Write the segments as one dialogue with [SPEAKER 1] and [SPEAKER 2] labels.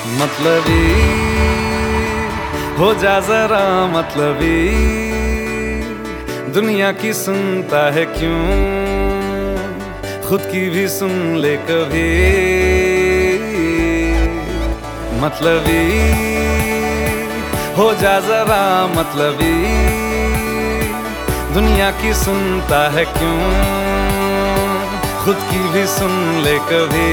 [SPEAKER 1] मतलबी हो जा जरा मतलबी, दुनिया की सुनता है क्यों, खुद की भी सुन ले कभी। मतलबी हो जा जरा मतलबी, दुनिया की सुनता है क्यों, खुद की भी सुन ले कभी।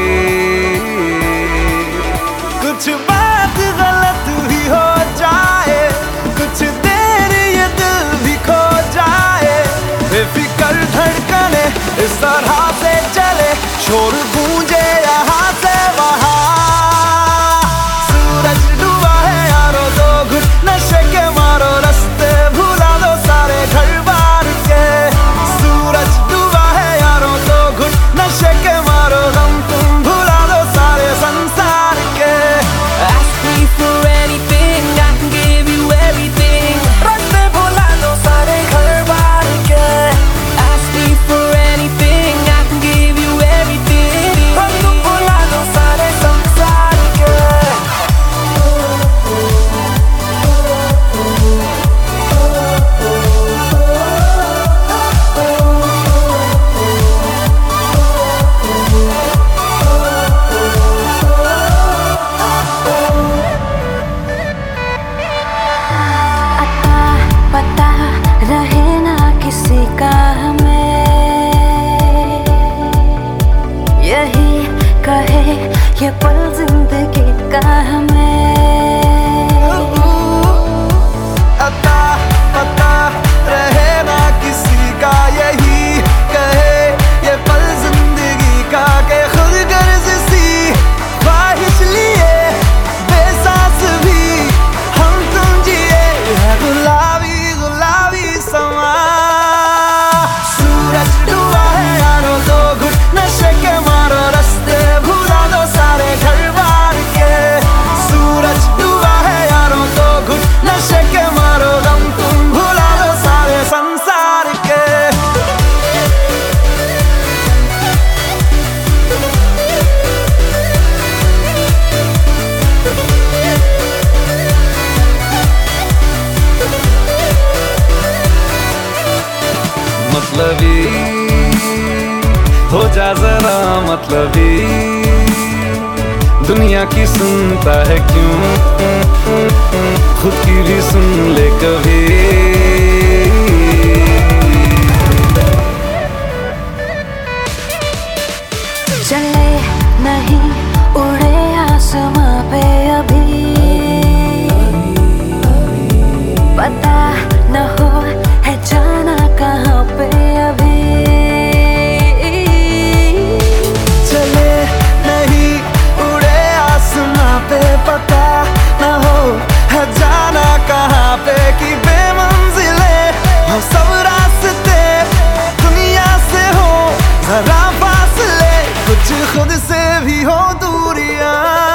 [SPEAKER 1] कुछ बात गलत भी हो जाए, कुछ देर ये दिल भी खो जाए, बेफिक्र धड़कने इस तरह से चले, शोर गूंजे यहाँ से वहाँ। सूरज डूबा है यारो, दो घुट नशे के मारो, रास्ते भुला दो सारे घर बार के। सूरज डूबा है यारो, दो घुट नशे के मारो, गम तुम भुला दो सारे संसार के।
[SPEAKER 2] Ask me for anything, I can give you everything. रास्ते भुला दो सारे घर बार के। Ask me for anything, I can give you everything. हम तुम भुला दो सारे संसार के।
[SPEAKER 3] पता रहे ना किसी का हमें, यही कहे ये पल जिंदगी का हमें।
[SPEAKER 1] अता पता रहे ना किसी का, यही कहे ये पल जिंदगी का, के खुद गर्ज सी ख्वाहिश लिए बेसास भी हम तुम जिए है गुलाबी गुलाबी समा। सूरज डूबा है यारो, दो घुट नशे के मारो, रास्ते भुला दो सारे घर बार के। सूरज डूबा है यारो, दो घुट नशे के मारो, गम तुम भुला दो सारे संसार के। मतलबी हो जा जरा मतलबी, दुनिया की सुनता है क्यों, खुद की भी सुन ले कभी।
[SPEAKER 3] चले नहीं उड़े आसमां पे अभी, पता न हो है जाना कहाँ पे अभी।
[SPEAKER 1] चले नहीं उड़े आसमां पे, पता न हो है जाना कहाँ पे, कि बेमंजिले हो सब रास्ते, दुनिया से हो जरा फासले, कुछ खुद से भी हो दूरियां।